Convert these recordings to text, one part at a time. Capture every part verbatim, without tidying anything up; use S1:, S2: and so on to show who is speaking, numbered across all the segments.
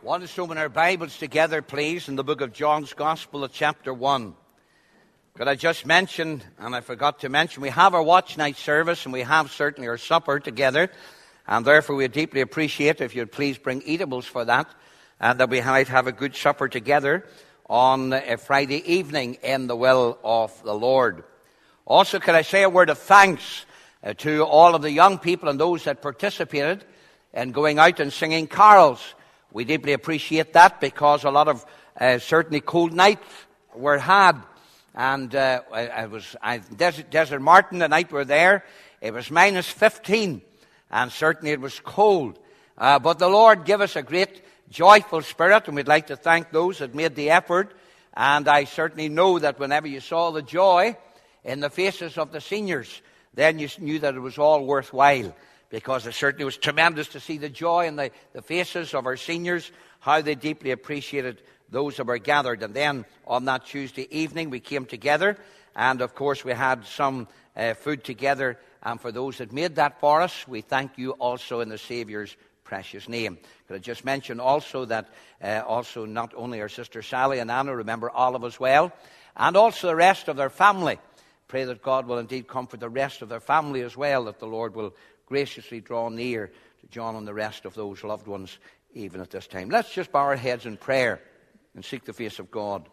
S1: Want us to open our Bibles together, please, in the book of John's Gospel at chapter one. Could I just mention, and I forgot to mention, we have our watch night service and we have certainly our supper together, and therefore we deeply appreciate if you'd please bring eatables for that, and that we might have a good supper together on a Friday evening in the will of the Lord. Also, could I say a word of thanks uh, to all of the young people and those that participated in going out and singing carols. We deeply appreciate that because a lot of uh, certainly cold nights were had. And uh, I was I, Desert, Desert Martin, the night we were there, it was minus fifteen. And certainly it was cold. Uh, but the Lord gave us a great joyful spirit, and we'd like to thank those that made the effort. And I certainly know that whenever you saw the joy in the faces of the seniors, then you knew that it was all worthwhile. Because it certainly was tremendous to see the joy in the, the faces of our seniors, how they deeply appreciated those that were gathered. And then on that Tuesday evening, we came together, and of course we had some uh, food together. And for those that made that for us, we thank you also in the Saviour's precious name. Could I just mention also that uh, also not only our sister Sally and Anna, remember Olive as well, and also the rest of their family. Pray that God will indeed comfort the rest of their family as well, that the Lord will graciously draw near to John and the rest of those loved ones even at this time. Let's just bow our heads in prayer and seek the face of God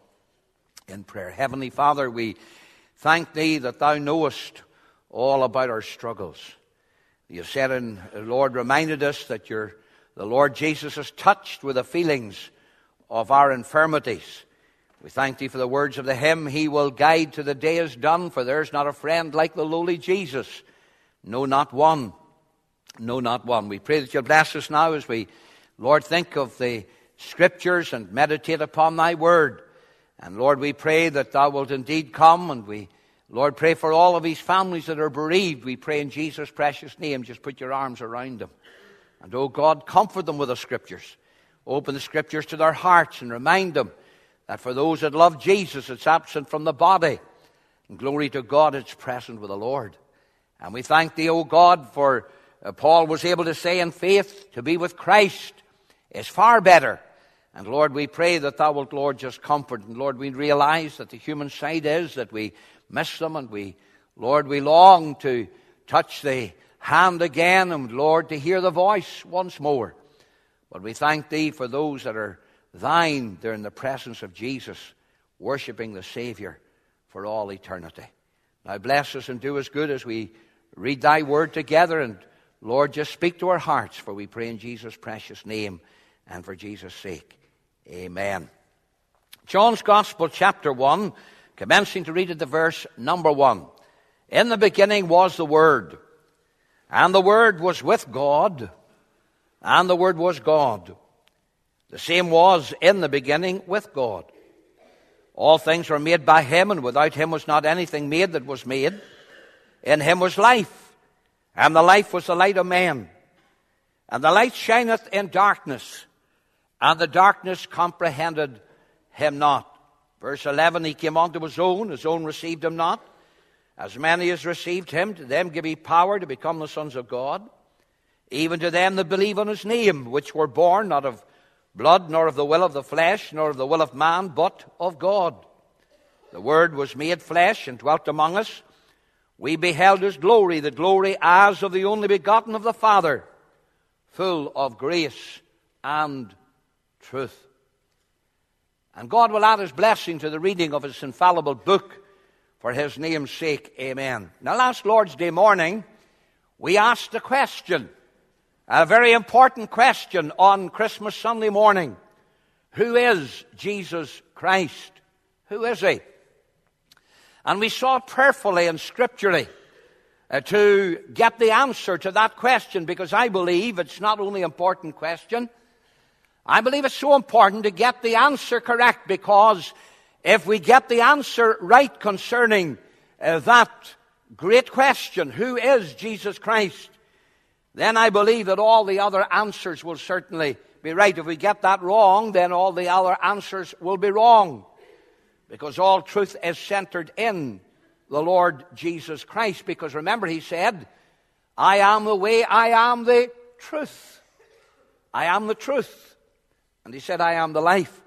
S1: in prayer. Heavenly Father, we thank Thee that Thou knowest all about our struggles. You said, and the Lord reminded us that your, the Lord Jesus is touched with the feelings of our infirmities. We thank Thee for the words of the hymn, He will guide till the day is done, for there's not a friend like the lowly Jesus. No, not one. No, not one. We pray that You'll bless us now as we, Lord, think of the Scriptures and meditate upon Thy Word. And Lord, we pray that Thou wilt indeed come, and we, Lord, pray for all of these families that are bereaved. We pray in Jesus' precious name, just put Your arms around them. And, oh God, comfort them with the Scriptures. Open the Scriptures to their hearts and remind them that for those that love Jesus, it's absent from the body. And glory to God, it's present with the Lord. And we thank Thee, O God, for uh, Paul was able to say in faith, to be with Christ is far better. And Lord, we pray that Thou wilt, Lord, just comfort. And Lord, we realize that the human side is that we miss them. And we, Lord, we long to touch the hand again. And Lord, to hear the voice once more. But we thank Thee for those that are Thine. They're in the presence of Jesus, worshiping the Savior for all eternity. Now bless us and do us good as we read Thy Word together, and Lord, just speak to our hearts, for we pray in Jesus' precious name and for Jesus' sake. Amen. John's Gospel, chapter one, commencing to read at the verse number one. In the beginning was the Word, and the Word was with God, and the Word was God. The same was in the beginning with God. All things were made by Him, and without Him was not anything made that was made. In Him was life, and the life was the light of men. And the light shineth in darkness, and the darkness comprehended Him not. Verse eleven, He came unto His own, His own received Him not. As many as received Him, to them give He power to become the sons of God, even to them that believe on His name, which were born not of blood, nor of the will of the flesh, nor of the will of man, but of God. The Word was made flesh and dwelt among us. We beheld His glory, the glory as of the only begotten of the Father, full of grace and truth. And God will add His blessing to the reading of His infallible book for His name's sake. Amen. Now, last Lord's Day morning, we asked a question, a very important question on Christmas Sunday morning. Who is Jesus Christ? Who is He? And we sought prayerfully and scripturally uh, to get the answer to that question, because I believe it's not only an important question, I believe it's so important to get the answer correct, because if we get the answer right concerning uh, that great question, who is Jesus Christ, then I believe that all the other answers will certainly be right. If we get that wrong, then all the other answers will be wrong, because all truth is centered in the Lord Jesus Christ. Because remember, He said, I am the way, I am the truth. I am the truth. And he said, I am the life.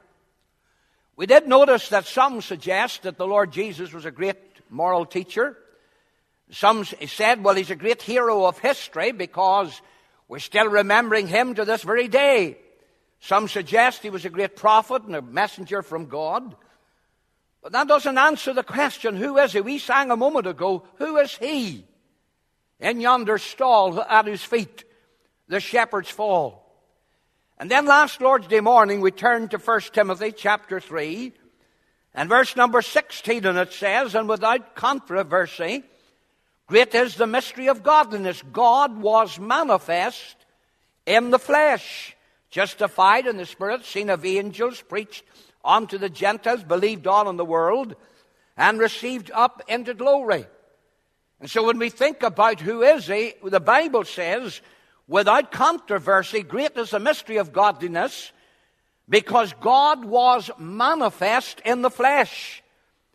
S1: We did notice that some suggest that the Lord Jesus was a great moral teacher. Some said, well, he's a great hero of history because we're still remembering him to this very day. Some suggest he was a great prophet and a messenger from God. But that doesn't answer the question, who is he? We sang a moment ago, who is he? In yonder stall at whose feet the shepherds fall. And then last Lord's Day morning we turned to First Timothy chapter three and verse number sixteen, and it says, and without controversy, great is the mystery of godliness. God was manifest in the flesh, justified in the Spirit, seen of angels, preached unto the Gentiles, believed on in the world, and received up into glory. And so when we think about who is he, the Bible says, without controversy, great is the mystery of godliness, because God was manifest in the flesh.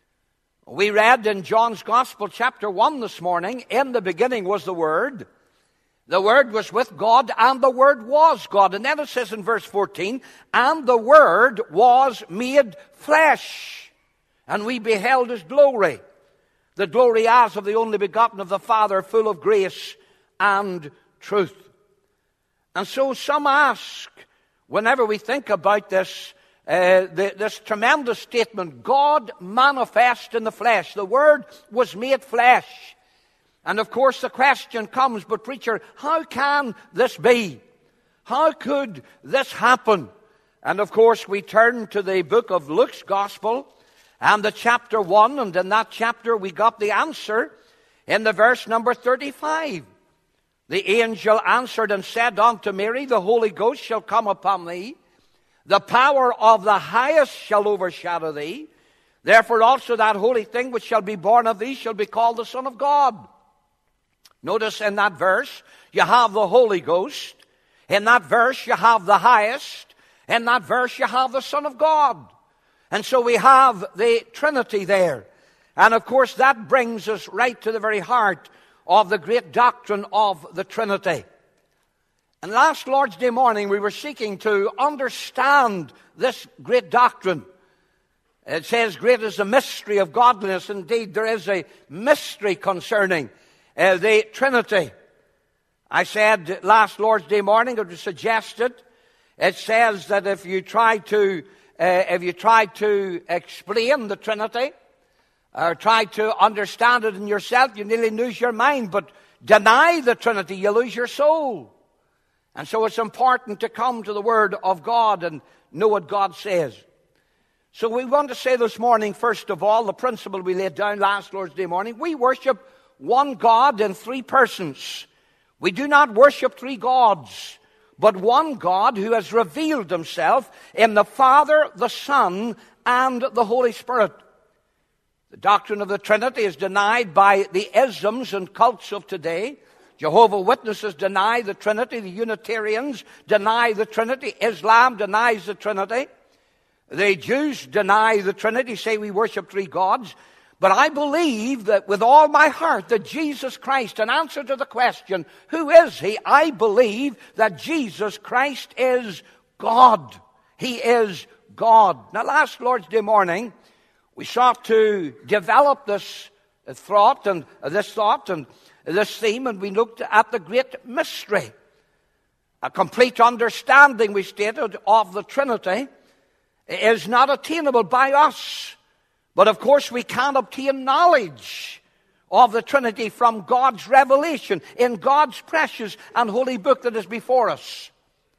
S1: We read in John's Gospel, chapter one this morning, in the beginning was the Word. The Word was with God, and the Word was God. And then it says in verse fourteen, and the Word was made flesh, and we beheld his glory, the glory as of the only begotten of the Father, full of grace and truth. And so some ask, whenever we think about this, uh, the, this tremendous statement, God manifest in the flesh. The Word was made flesh. And of course the question comes, but preacher, how can this be? How could this happen? And of course we turn to the book of Luke's Gospel and the chapter one, and in that chapter we got the answer in the verse number thirty-five. The angel answered and said unto Mary, the Holy Ghost shall come upon thee. The power of the highest shall overshadow thee. Therefore also that holy thing which shall be born of thee shall be called the Son of God. Notice in that verse, you have the Holy Ghost. In that verse, you have the highest. In that verse, you have the Son of God. And so we have the Trinity there. And of course, that brings us right to the very heart of the great doctrine of the Trinity. And last Lord's Day morning, we were seeking to understand this great doctrine. It says, great is the mystery of godliness. Indeed, there is a mystery concerning uh, the Trinity. I said last Lord's Day morning, it was suggested, it says that if you try to, uh, if you try to explain the Trinity, or try to understand it in yourself, you nearly lose your mind. But deny the Trinity, you lose your soul. And so it's important to come to the Word of God and know what God says. So we want to say this morning, first of all, the principle we laid down last Lord's Day morning. We worship one God in three persons. We do not worship three gods, but one God who has revealed himself in the Father, the Son, and the Holy Spirit. The doctrine of the Trinity is denied by the isms and cults of today. Jehovah's Witnesses deny the Trinity. The Unitarians deny the Trinity. Islam denies the Trinity. The Jews deny the Trinity, say we worship three gods. But I believe that with all my heart that Jesus Christ, in answer to the question, who is he? I believe that Jesus Christ is God. He is God. Now last Lord's Day morning, we sought to develop this thought and uh, this thought and this theme, and we looked at the great mystery. A complete understanding, we stated, of the Trinity is not attainable by us. But of course we can obtain knowledge of the Trinity from God's revelation in God's precious and holy book that is before us.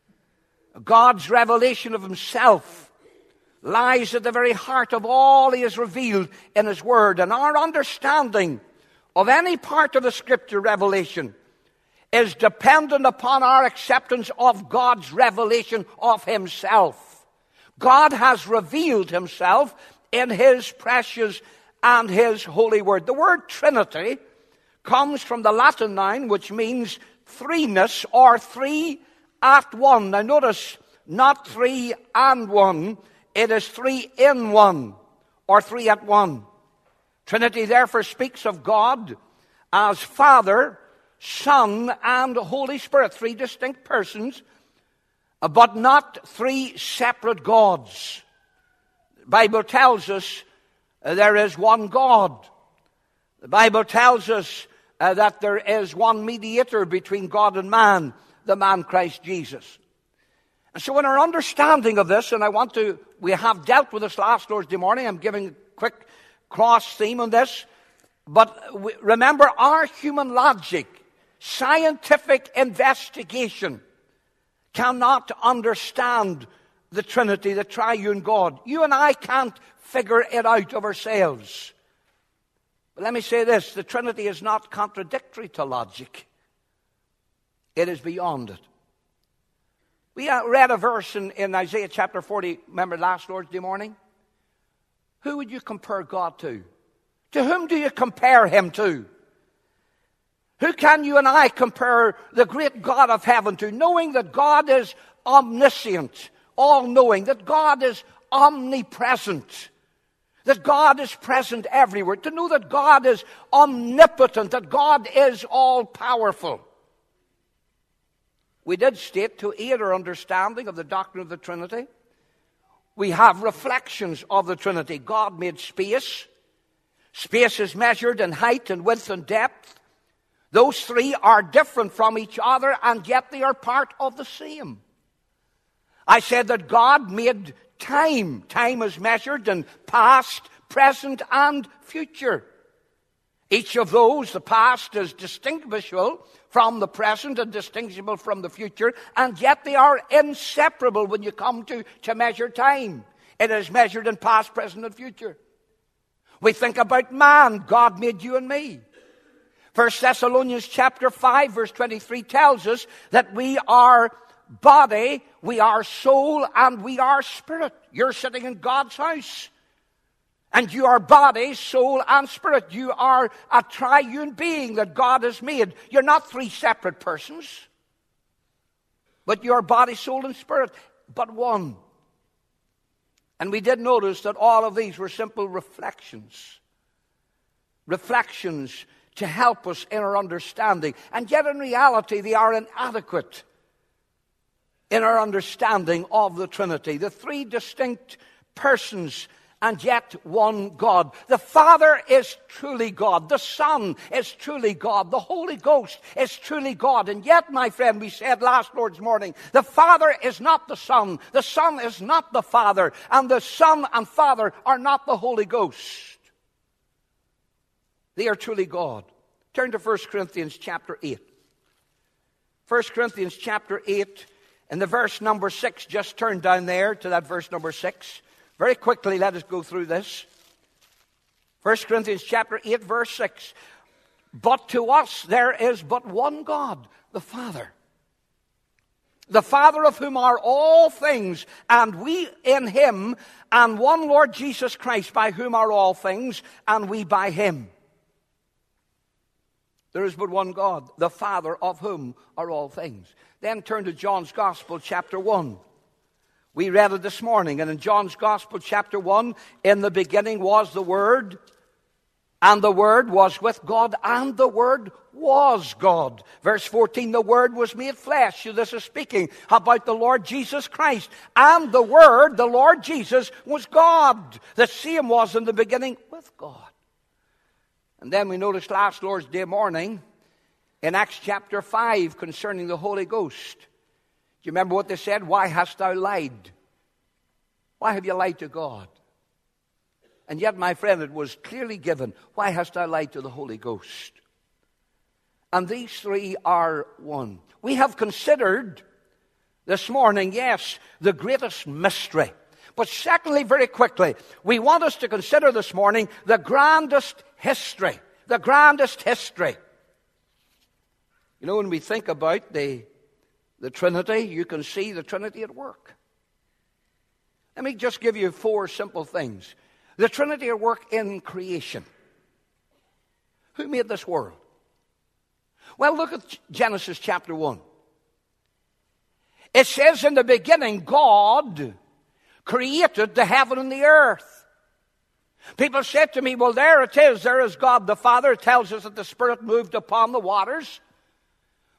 S1: God's revelation of himself lies at the very heart of all he has revealed in his word. And our understanding of any part of the scripture revelation is dependent upon our acceptance of God's revelation of himself. God has revealed himself in his precious and his holy word. The word Trinity comes from the Latin noun which means threeness or three at one. Now notice, not three and one. It is three in one, or three at one. Trinity therefore speaks of God as Father, Son, and Holy Spirit, three distinct persons. but not three separate gods. The Bible tells us uh, there is one God. The Bible tells us uh, that there is one mediator between God and man, the man Christ Jesus. And so in our understanding of this, and I want to, we have dealt with this last Lord's Day morning, I'm giving a quick cross theme on this, but we, remember our human logic, scientific investigation cannot understand the Trinity, the triune God. You and I can't figure it out of ourselves. But let me say this, the Trinity is not contradictory to logic. It is beyond it. We read a verse in, in Isaiah chapter forty, remember last Lord's Day morning? Who would you compare God to? To whom do you compare him to? Who can you and I compare the great God of heaven to, knowing that God is omniscient, all-knowing, that God is omnipresent, that God is present everywhere, to know that God is omnipotent, that God is all-powerful. We did state, to aid our understanding of the doctrine of the Trinity, we have reflections of the Trinity. God made space. Space is measured in height and width and depth. Those three are different from each other, and yet they are part of the same. I said that God made time. Time is measured in past, present, and future. Each of those, the past is distinguishable from the present and distinguishable from the future, and yet they are inseparable when you come to, to measure time. It is measured in past, present, and future. We think about man. God made you and me. First Thessalonians chapter five, verse twenty-three tells us that we are body, we are soul, and we are spirit. You're sitting in God's house. And you are body, soul, and spirit. You are a triune being that God has made. You're not three separate persons. But you are body, soul, and spirit, but one. And we did notice that all of these were simple reflections. Reflections to help us in our understanding. And yet in reality, they are inadequate in our understanding of the Trinity. The three distinct persons, and yet one God. The Father is truly God. The Son is truly God. The Holy Ghost is truly God. And yet, my friend, we said last Lord's morning, the Father is not the Son. The Son is not the Father. And the Son and Father are not the Holy Ghost. They are truly God. Turn to First Corinthians chapter eight. First Corinthians chapter eight, and the verse number six, just turn down there to that verse number six. Very quickly, let us go through this. First Corinthians chapter eight, verse six. But to us there is but one God, the Father. The Father of whom are all things, and we in him, and one Lord Jesus Christ, by whom are all things, and we by him. There is but one God, the Father of whom are all things. Then turn to John's Gospel, chapter one. We read it this morning, and in John's Gospel, chapter one, in the beginning was the Word, and the Word was with God, and the Word was God. Verse fourteen, the Word was made flesh. So this is speaking about the Lord Jesus Christ. And the Word, the Lord Jesus, was God. The same was in the beginning with God. And then we noticed last Lord's Day morning, in Acts chapter five, concerning the Holy Ghost. Do you remember what they said? Why hast thou lied? Why have you lied to God? And yet, my friend, it was clearly given. Why hast thou lied to the Holy Ghost? And these three are one. We have considered this morning, yes, the greatest mystery. But secondly, very quickly, we want us to consider this morning the grandest history. The grandest history. You know, when we think about the The Trinity, you can see the Trinity at work. Let me just give you four simple things. The Trinity at work in creation. Who made this world? Well, look at Genesis chapter one. It says, in the beginning, God created the heaven and the earth. People said to me, well, there it is. There is God the Father. It tells us that the Spirit moved upon the waters.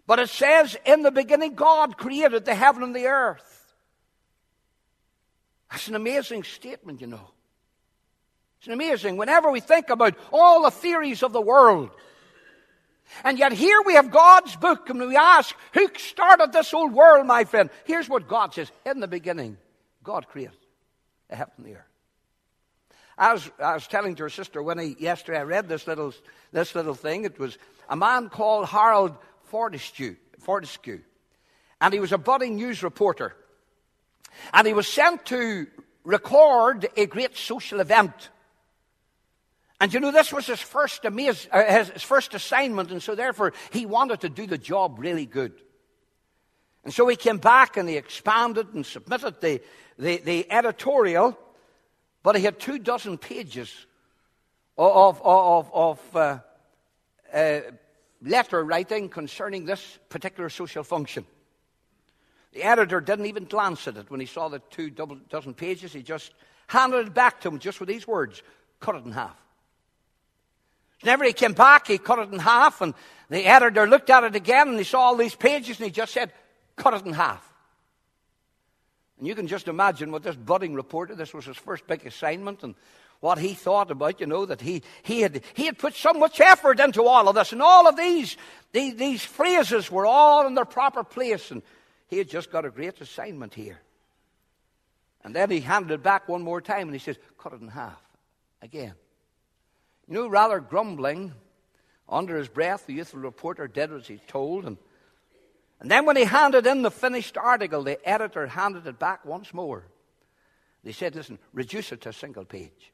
S1: But it says, in the beginning, God created the heaven and the earth. That's an amazing statement, you know. It's amazing whenever we think about all the theories of the world. And yet here we have God's book, and we ask, who started this old world, my friend? Here's what God says. In the beginning, God created the heaven and the earth. I was, I was telling to her sister Winnie yesterday, I read this little, this little thing. It was a man called Harold Fortescue, Fortescue, and he was a budding news reporter. And he was sent to record a great social event. And you know, this was his first, amaz- uh, his, his first assignment, and so therefore he wanted to do the job really good. And so he came back and he expanded and submitted the, the, the editorial, but he had two dozen pages of, of, of uh, uh, letter writing concerning this particular social function. The editor didn't even glance at it when he saw the two double dozen pages. He just handed it back to him just with these words, cut it in half. Whenever he came back, he cut it in half, and the editor looked at it again, and he saw all these pages, and he just said, cut it in half. And you can just imagine what this budding reporter, this was his first big assignment, and what he thought about, you know, that he, he, had, he had put so much effort into all of this, and all of these, these, these phrases were all in their proper place, and he had just got a great assignment here. And then he handed it back one more time, and he says, cut it in half again. You know, rather grumbling, under his breath, the youthful reporter did as he told. And, and then when he handed in the finished article, the editor handed it back once more. They said, listen, reduce it to a single page.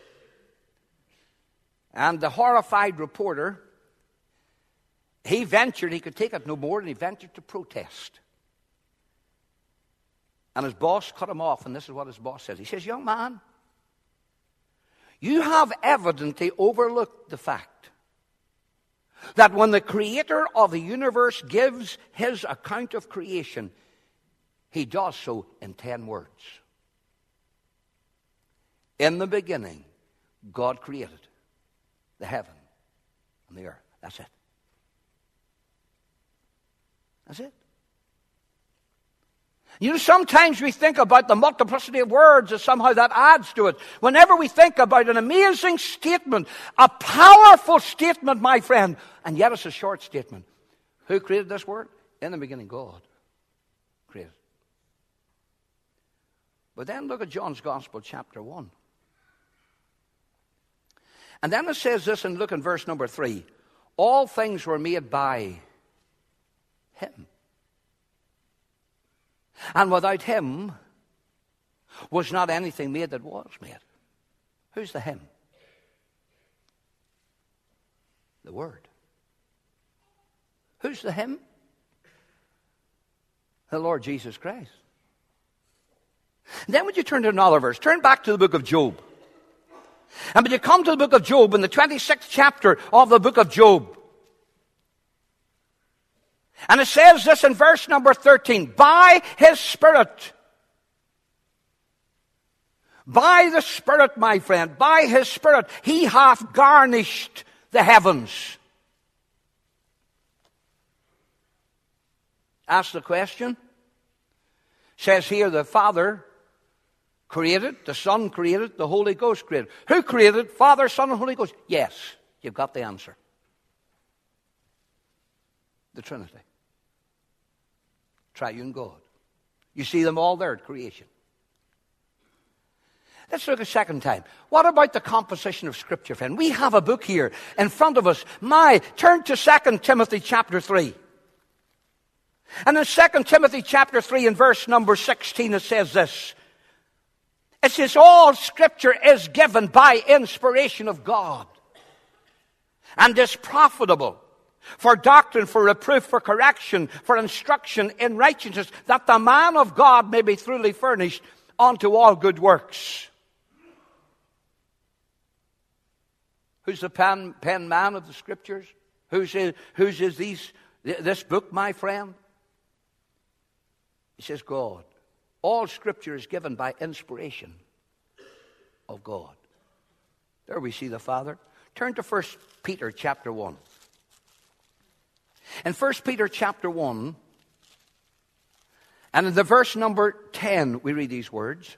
S1: And the horrified reporter, he ventured, he could take it no more, and he ventured to protest. And his boss cut him off, and this is what his boss says. He says, young man, you have evidently overlooked the fact that when the creator of the universe gives his account of creation, he does so in ten words. In the beginning, God created the heaven and the earth. That's it. That's it. You know, sometimes we think about the multiplicity of words as somehow that adds to it. Whenever we think about an amazing statement, a powerful statement, my friend, and yet it's a short statement. Who created this word? In the beginning, God created. But then look at John's Gospel, chapter one. And then it says this, and look in verse number three. All things were made by him. And without him was not anything made that was made. Who's the him? The Word. Who's the him? The Lord Jesus Christ. And then would you turn to another verse? Turn back to the book of Job. And when you come to the book of Job, in the twenty-sixth chapter of the book of Job, and it says this in verse number thirteen, by his Spirit, by the Spirit, my friend, by his Spirit, he hath garnished the heavens. Ask the question. Says here the Father created, the Son created, the Holy Ghost created. Who created? Father, Son, and Holy Ghost. Yes, you've got the answer. The Trinity. Triune God. You see them all there at creation. Let's look a second time. What about the composition of Scripture, friend? We have a book here in front of us. My, turn to Second Timothy chapter three. And in Second Timothy chapter three and verse number sixteen it says this. It says, all Scripture is given by inspiration of God and is profitable for doctrine, for reproof, for correction, for instruction in righteousness, that the man of God may be truly furnished unto all good works. Who's the pen, pen man of the Scriptures? Whose is, whose is these, this book, my friend? He says, God. All Scripture is given by inspiration of God. There we see the Father. Turn to First Peter chapter one. In First Peter chapter one, and in the verse number ten, we read these words.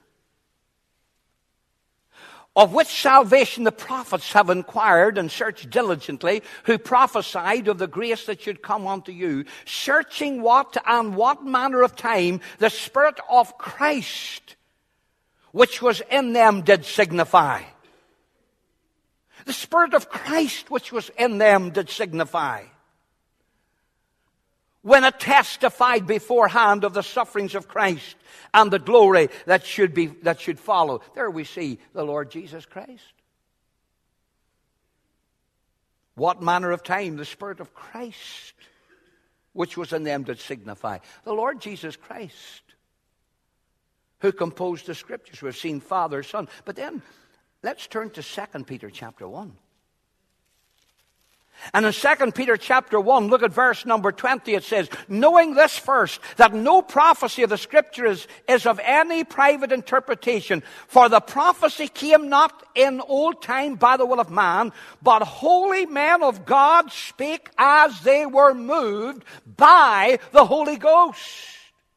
S1: Of which salvation the prophets have inquired and searched diligently, who prophesied of the grace that should come unto you, searching what and what manner of time the Spirit of Christ, which was in them, did signify. The Spirit of Christ, which was in them, did signify. When it testified beforehand of the sufferings of Christ and the glory that should be that should follow. There we see the Lord Jesus Christ. What manner of time the Spirit of Christ, which was in them, did signify. The Lord Jesus Christ, who composed the Scriptures. We've seen Father, Son. But then, let's turn to Second Peter chapter one. And in Second Peter chapter one, look at verse number twenty, it says, knowing this first, that no prophecy of the Scripture is, is of any private interpretation, for the prophecy came not in old time by the will of man, but holy men of God spake as they were moved by the Holy Ghost.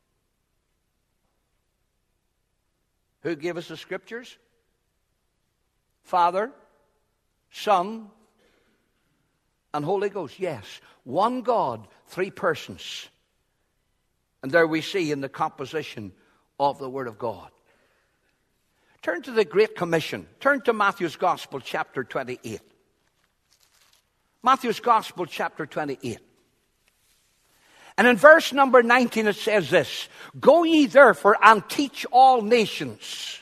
S1: Who gave us the Scriptures? Father, Son, and Holy Ghost. Yes, one God, three persons. And there we see in the composition of the Word of God. Turn to the Great Commission. Turn to Matthew's Gospel, chapter twenty-eight. Matthew's Gospel, chapter twenty-eight. And in verse number nineteen it says this, go ye therefore and teach all nations,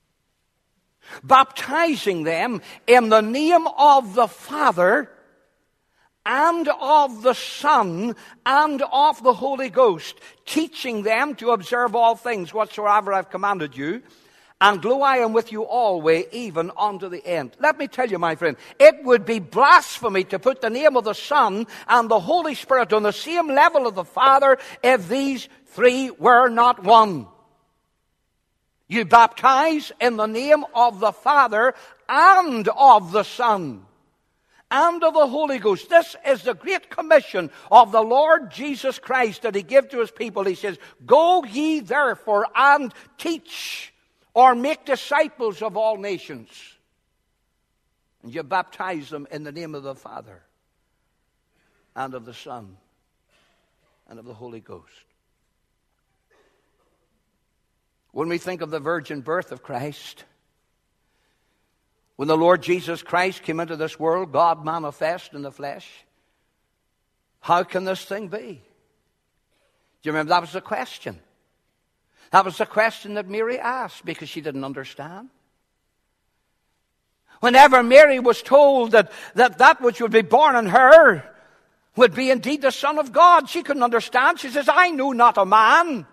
S1: baptizing them in the name of the Father, and of the Son, and of the Holy Ghost, teaching them to observe all things whatsoever I've commanded you. And lo, I am with you always, even unto the end. Let me tell you, my friend, it would be blasphemy to put the name of the Son and the Holy Spirit on the same level of the Father if these three were not one. You baptize in the name of the Father and of the Son and of the Holy Ghost. This is the great commission of the Lord Jesus Christ that He gave to His people. He says, go ye therefore and teach, or make disciples of all nations. And you baptize them in the name of the Father and of the Son and of the Holy Ghost. When we think of the virgin birth of Christ, when the Lord Jesus Christ came into this world, God manifest in the flesh, how can this thing be? Do you remember that was the question? That was the question that Mary asked because she didn't understand. Whenever Mary was told that that, that which would be born in her would be indeed the Son of God, she couldn't understand. She says, I knew not a man.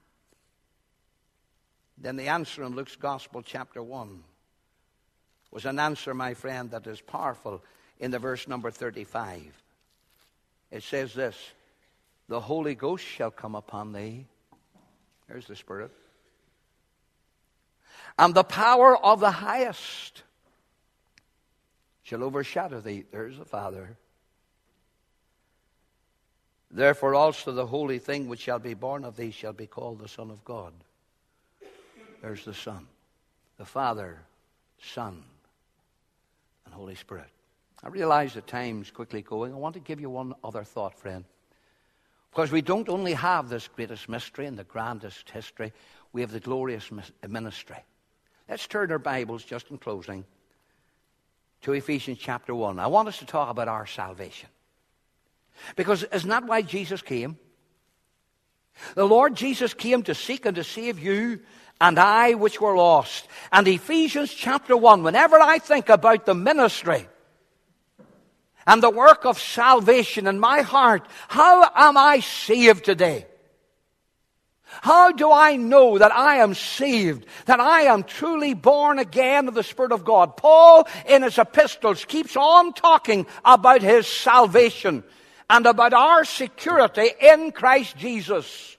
S1: Then the answer in Luke's Gospel, chapter one, was an answer, my friend, that is powerful in the verse number thirty-five. It says this, the Holy Ghost shall come upon thee. There's the Spirit. And the power of the highest shall overshadow thee. There's the Father. Therefore also the holy thing which shall be born of thee shall be called the Son of God. There's the Son, the Father, Son, and Holy Spirit. I realize the time's quickly going. I want to give you one other thought, friend. Because we don't only have this greatest mystery and the grandest history, we have the glorious ministry. Let's turn our Bibles, just in closing, to Ephesians chapter one. I want us to talk about our salvation. Because isn't that why Jesus came? The Lord Jesus came to seek and to save you and I which were lost. And Ephesians chapter one, whenever I think about the ministry and the work of salvation in my heart, how am I saved today? How do I know that I am saved, that I am truly born again of the Spirit of God? Paul, in his epistles, keeps on talking about his salvation and about our security in Christ Jesus.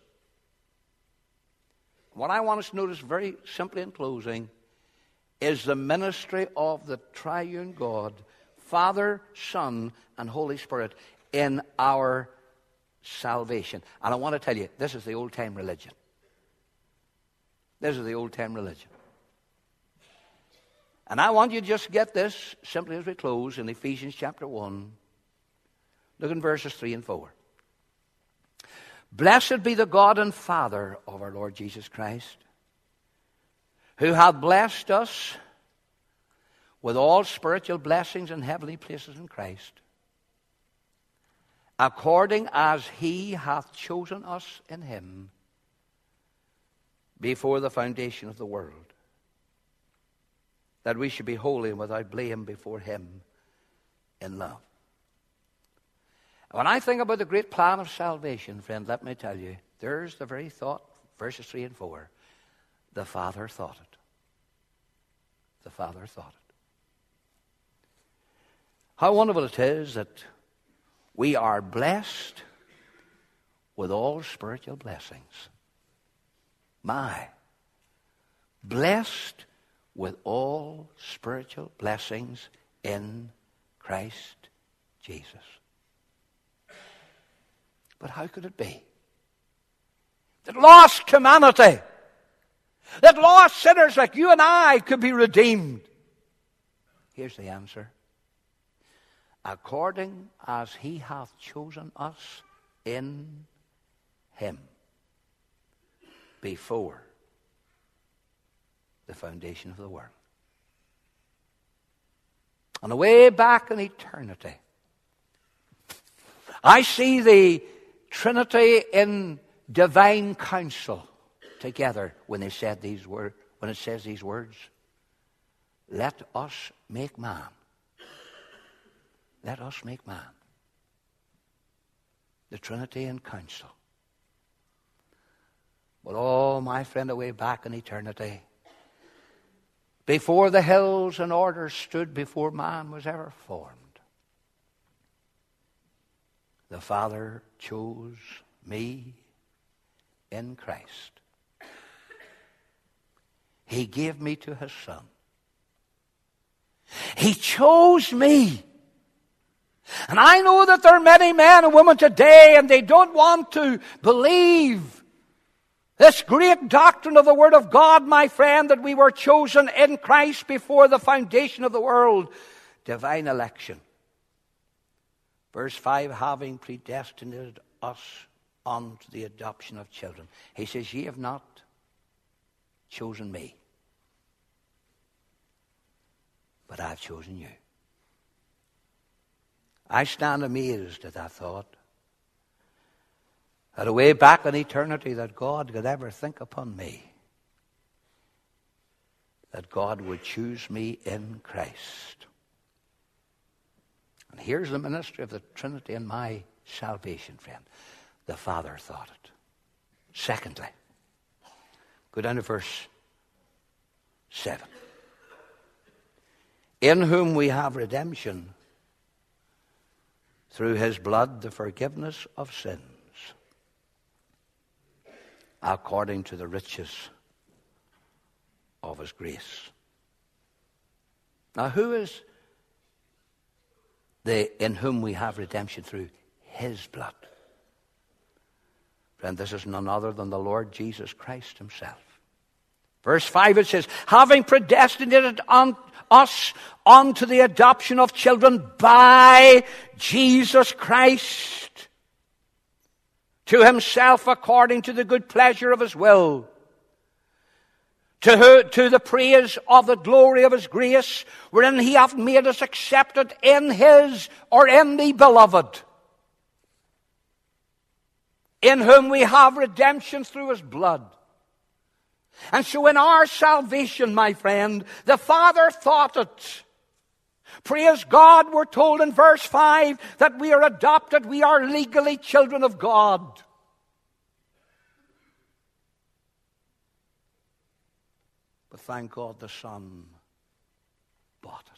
S1: What I want us to notice very simply in closing is the ministry of the triune God, Father, Son, and Holy Spirit in our salvation. And I want to tell you, this is the old-time religion. This is the old-time religion. And I want you to just get this simply as we close in Ephesians chapter one. Look in verses three and four. Blessed be the God and Father of our Lord Jesus Christ, who hath blessed us with all spiritual blessings in heavenly places in Christ, according as he hath chosen us in him before the foundation of the world, that we should be holy and without blame before him in love. When I think about the great plan of salvation, friend, let me tell you, there's the very thought, verses three and four. The Father thought it. The Father thought it. How wonderful it is that we are blessed with all spiritual blessings. My, blessed with all spiritual blessings in Christ Jesus. But how could it be that lost humanity, that lost sinners like you and I could be redeemed? Here's the answer. According as he hath chosen us in him before the foundation of the world. On the way back in eternity, I see the Trinity in divine counsel together when they said these words, when it says these words, let us make man. Let us make man. The Trinity in counsel. But oh, my friend, away back in eternity, before the hills and orders stood, before man was ever formed, the Father chose me in Christ. He gave me to his Son. He chose me. And I know that there are many men and women today, and they don't want to believe this great doctrine of the Word of God, my friend, that we were chosen in Christ before the foundation of the world. Divine election. Verse five, having predestinated us unto the adoption of children. He says, ye have not chosen me, but I've chosen you. I stand amazed at that thought. That away back in eternity that God could ever think upon me. That God would choose me in Christ. And here's the ministry of the Trinity in my salvation, friend. The Father thought it. Secondly, go down to verse seven. In whom we have redemption through his blood, the forgiveness of sins, according to the riches of his grace. Now, who is the in whom we have redemption through his blood? Friend, this is none other than the Lord Jesus Christ himself. Verse five, it says, having predestinated on us unto the adoption of children by Jesus Christ to himself according to the good pleasure of his will, to, who, to the praise of the glory of his grace, wherein he hath made us accepted in his or in the beloved, in whom we have redemption through his blood. And so in our salvation, my friend, the Father thought it. Praise God, we're told in verse five that we are adopted, we are legally children of God. But thank God the Son bought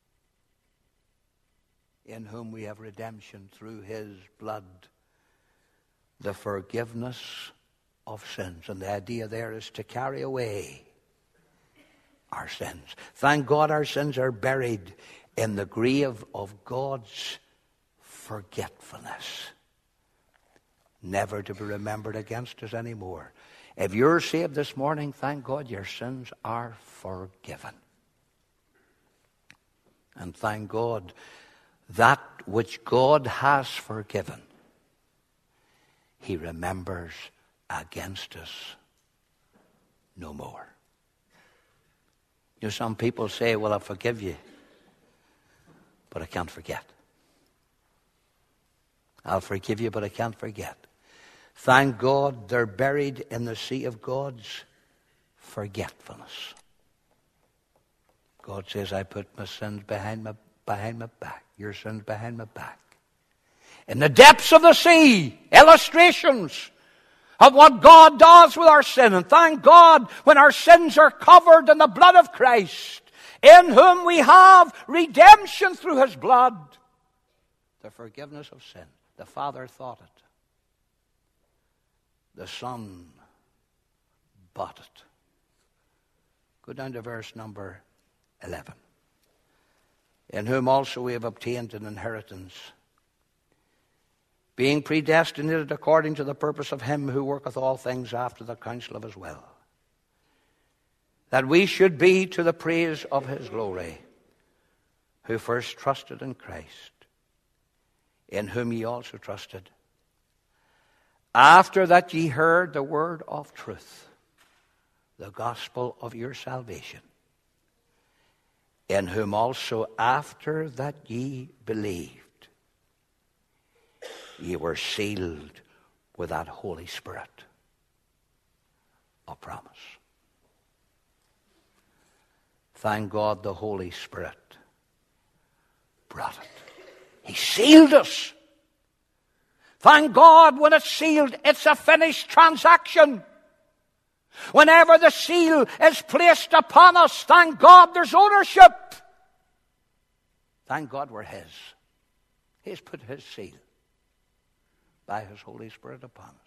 S1: it, in whom we have redemption through his blood, the forgiveness of sins. And the idea there is to carry away our sins. Thank God our sins are buried in the grave of God's forgetfulness. never to be remembered against us anymore. If you're saved this morning, thank God your sins are forgiven. And thank God that which God has forgiven, he remembers against us no more. You know, some people say, well, I forgive you, but I can't forget. I'll forgive you, but I can't forget. Thank God they're buried in the sea of God's forgetfulness. God says, I put my sins behind my, behind my back. Your sins behind my back. In the depths of the sea, illustrations of what God does with our sin. And thank God when our sins are covered in the blood of Christ, in whom we have redemption through his blood, the forgiveness of sin. The Father thought it. The Son bought it. Go down to verse number eleven. In whom also we have obtained an inheritance, being predestinated according to the purpose of him who worketh all things after the counsel of his will, that we should be to the praise of his glory, who first trusted in Christ, in whom ye also trusted, after that ye heard the word of truth, the gospel of your salvation, in whom also after that ye believed, ye were sealed with that Holy Spirit of promise. Thank God the Holy Spirit brought it. He sealed us. Thank God when it's sealed, it's a finished transaction. Whenever the seal is placed upon us, thank God there's ownership. Thank God we're his. He's put his seal by his Holy Spirit upon us.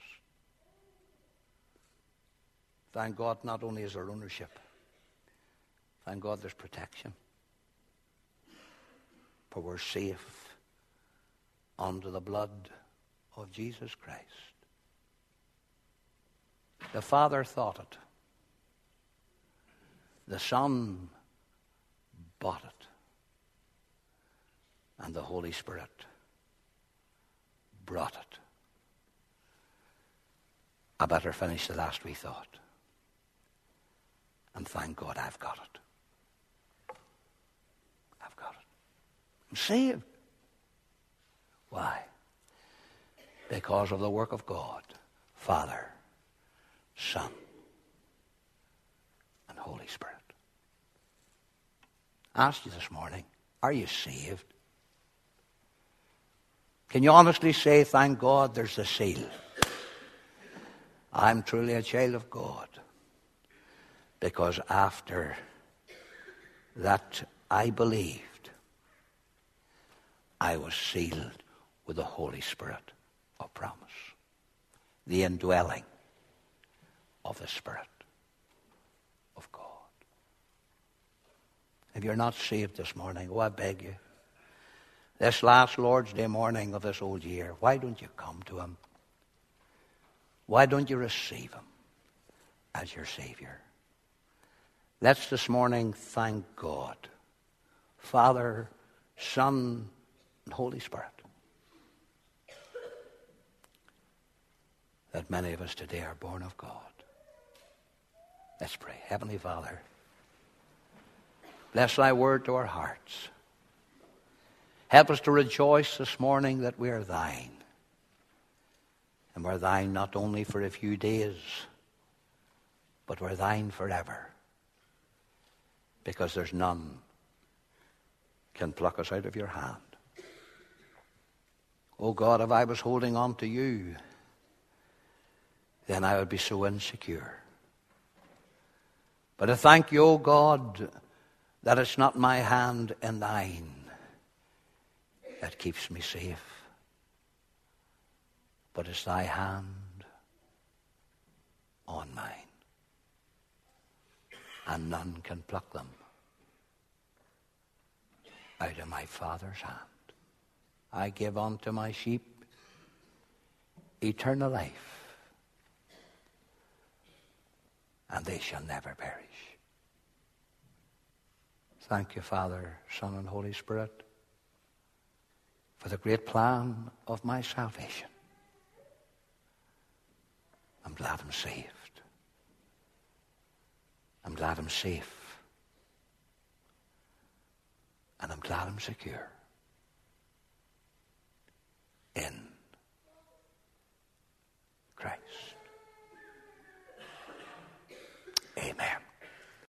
S1: Thank God not only is there ownership, thank God there's protection. For we're safe under the blood of Jesus Christ. The Father thought it. The Son bought it. And the Holy Spirit brought it. I better finish the last wee thought. And thank God I've got it. I've got it. I'm saved. Why? Because of the work of God, Father, Son, and Holy Spirit. I asked you this morning, are you saved? Can you honestly say, thank God there's the seal? I'm truly a child of God. Because after that I believed, I was sealed with the Holy Spirit of promise. The indwelling of the Spirit of God. If you're not saved this morning, oh, I beg you, this last Lord's Day morning of this old year, why don't you come to him? Why don't you receive him as your Savior? Let's this morning thank God, Father, Son, and Holy Spirit, that many of us today are born of God. Let's pray. Heavenly Father, bless thy word to our hearts. Help us to rejoice this morning that we are thine. And we're thine not only for a few days, but we're thine forever. Because there's none can pluck us out of your hand. Oh God, if I was holding on to you, then I would be so insecure. But I thank you, O God, that it's not my hand in thine that keeps me safe, but it's thy hand on mine. And none can pluck them out of my Father's hand. I give unto my sheep eternal life, and they shall never perish. Thank you, Father, Son, and Holy Spirit, for the great plan of my salvation. I'm glad I'm saved. I'm glad I'm safe. And I'm glad I'm secure.